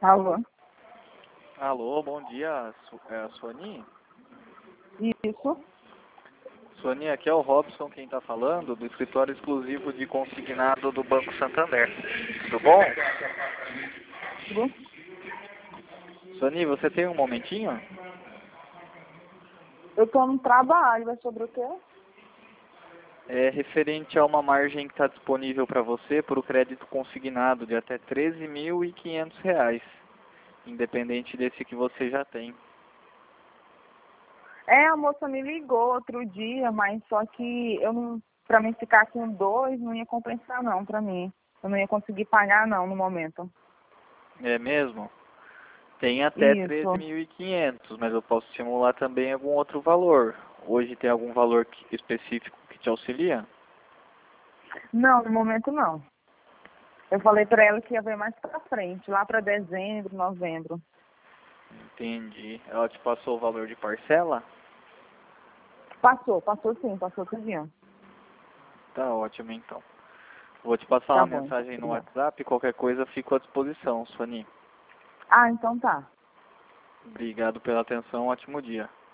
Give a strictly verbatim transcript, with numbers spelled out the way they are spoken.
Alô? Alô, bom dia, Su é, Suani? Isso. Suani, aqui é o Robson quem está falando, do escritório exclusivo de consignado do Banco Santander. Tudo bom? Tudo? Suani, você tem um momentinho? Eu tô no trabalho, é sobre o quê? É referente a uma margem que está disponível para você por o crédito consignado de até treze mil e quinhentos reais, independente desse que você já tem. É, a moça me ligou outro dia, mas só que eu não, pra mim ficar com dois não ia compensar não pra mim. Eu não ia conseguir pagar não no momento. É mesmo? Tem até treze Isso. mil e quinhentos, mas eu posso simular também algum outro valor. Hoje tem algum valor que- específico que te auxilia? Não, no momento não. Eu falei pra ela que ia ver mais pra frente, lá pra dezembro, novembro. Entendi. Ela te passou o valor de parcela? Passou, passou sim, passou tudinho. Tá ótimo então. Vou te passar Tá uma bom, então, mensagem no obrigada. WhatsApp, qualquer coisa fico à disposição, Suani. Ah, então tá. Obrigado pela atenção, ótimo dia.